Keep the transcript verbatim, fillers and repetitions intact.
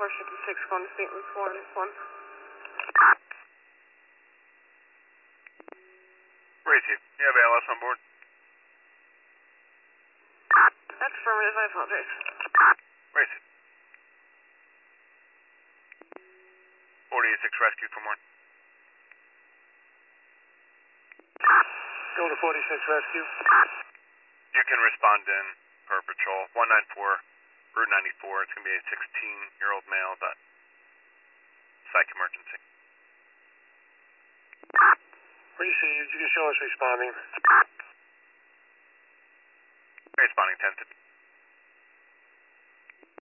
four fifty-six going to Saint Louis one one. Racy, you have A L S on board? That's affirmative, I apologize. Racy. forty-six rescue for more. Go to forty-six rescue. You can respond in per patrol. one nine four, Route ninety-four. It's going to be a sixteen-year-old male. That psych emergency. Received. You can show us responding. Responding ten fifty.